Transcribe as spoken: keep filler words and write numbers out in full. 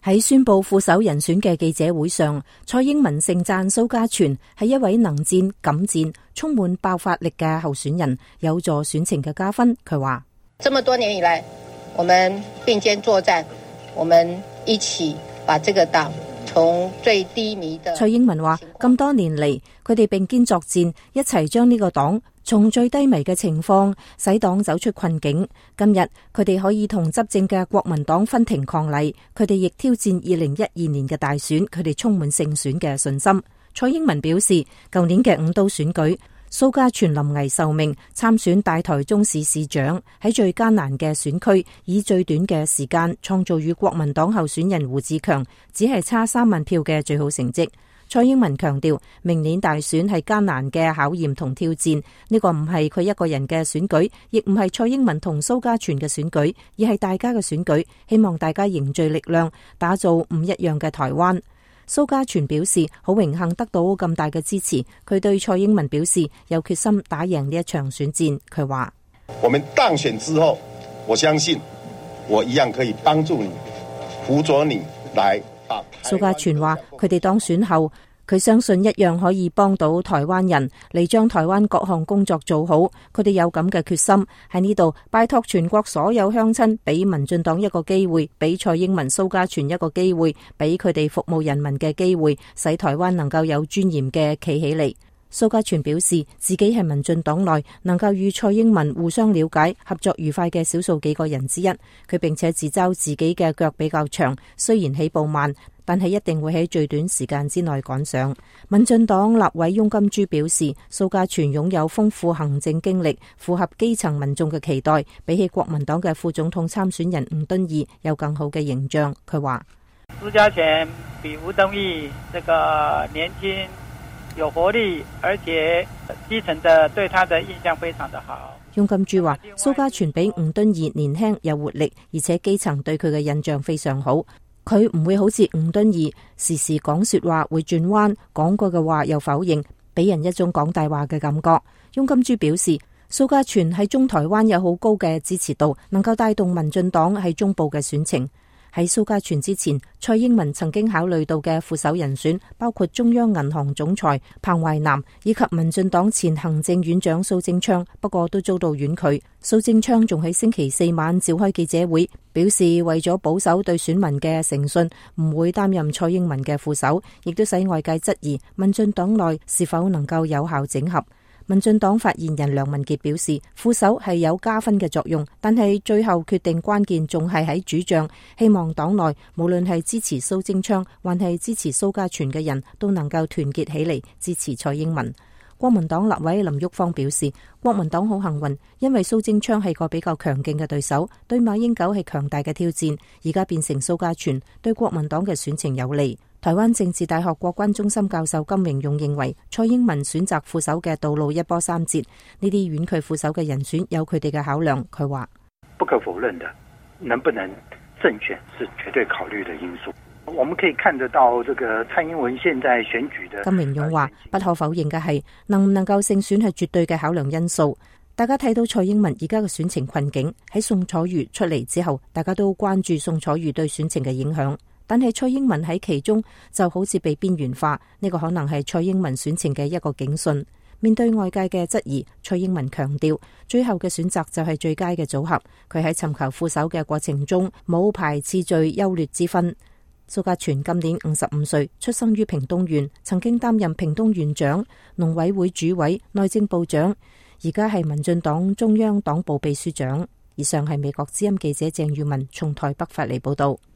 喺宣布副手人選嘅記者會上，蔡英文盛讚蘇家全係一位能戰敢戰、充滿爆發力嘅候選人，有助選情嘅加分。佢話： 這麼多年以來，我們並肩作戰，我們一起把這個黨從最低迷的。 蔡英文話：咁多年嚟，佢哋並肩作戰，一齊將呢個黨從最低迷嘅情況使黨走出困境。今日佢哋可以同執政嘅國民黨分庭抗禮，佢哋亦挑戰二零一二年嘅大選，佢哋充滿勝選嘅信心。蔡英文表示，舊年嘅五都選舉，蘇家全臨危受命參選大台中市市長，喺最艱難嘅選區，以最短嘅時間創造與國民黨候選人胡志強只係差三萬票嘅最好成績。蔡英文強調，明年大選係艱難嘅考驗同挑戰，呢個唔係佢一個人嘅選舉，亦唔係蔡英文同蘇家全嘅選舉，而係大家嘅選舉。希望大家凝聚力量，打造唔一樣嘅台灣。蘇家全表示好榮幸得到咁大嘅支持，佢對蔡英文表示有決心打贏呢一場選戰。佢話： 我們當選之後，我相信我一樣可以幫助你，輔佐你來。 蘇家全話：佢哋當選後，佢相信一樣可以幫到台灣人嚟將台灣各項工作做好。佢哋有咁嘅決心喺呢度，拜託全國所有鄉親，俾民進黨一個機會，俾蔡英文、蘇家全一個機會，俾佢哋服務人民嘅機會，使台灣能夠有尊嚴嘅企起嚟。蘇家全表示自己係民進黨內能夠與蔡英文互相了解、合作愉快嘅少數幾個人之一。佢並且自嘲自己嘅腳比較長，雖然起步慢，但係一定會喺最短時間之內趕上。民進黨立委翁金珠表示，蘇家全擁有豐富行政經歷，符合基層民眾嘅期待，比起國民黨嘅副總統參選人吳敦義有更好嘅形象。佢話： 蘇家全比吳敦義這個年輕有活力，而且基層的對他的印象非常的好。 翁金珠話：蘇家全比吳敦義年輕有活力，而且基層對佢嘅印象非常好。佢唔會好似吳敦義時時講說話會轉彎，講過嘅話又否認，俾人一種講大話嘅感覺。翁金珠表示，蘇家全喺中台灣有好高嘅支持度，能夠帶動民進黨喺中部嘅選情。喺蘇家全之前，蔡英文曾經考慮到嘅副手人選包括中央銀行總裁彭淮南以及民進黨前行政院長蘇貞昌，不過都遭到婉拒。蘇貞昌仲喺星期四晚召開記者會，表示為咗保守對選民嘅誠信，唔會擔任蔡英文嘅副手，亦都使外界質疑民進黨內是否能夠有效整合。民進黨發言人梁文傑表示，副手係有加分嘅作用，但係最後決定關鍵仲係喺主將，希望黨內無論係支持蘇貞昌還係支持蘇家全嘅人都能夠團結起嚟支持蔡英文。國民黨立委林郁方表示，國民黨好幸運，因為蘇貞昌係個比較強勁嘅對手，對馬英九係強大嘅挑戰，而家變成蘇家全，對國民黨嘅選情有利。台灣政治大學國關中心教授金榮勇認為，蔡英文選擇副手嘅道路一波三折，呢啲婉拒副手嘅人選有佢哋嘅考量。佢話： 不可否認的，能不能勝選是絕對考慮的因素。我們可以看得到，這個蔡英文現在選舉的。 金榮勇話：不可否認嘅係，能唔能夠勝選係絕對嘅考量因素。大家睇到蔡英文而家嘅選情困境，喺宋楚瑜出嚟之後，大家都關注宋楚瑜對選情嘅影響。但係蔡英文喺其中就好似被邊緣化，呢個可能係蔡英文選情嘅一個警訊。面對外界嘅質疑，蔡英文強調最後嘅選擇就係最佳嘅組合。佢喺尋求副手嘅過程中冇排次序優劣之分。蘇家全今年五十五歲，出生於屏東縣，曾經擔任屏東縣長、農委會主委、內政部長，而家係民進黨中央黨部秘書長。以上係美國之音記者鄭裕文從台北發嚟報道。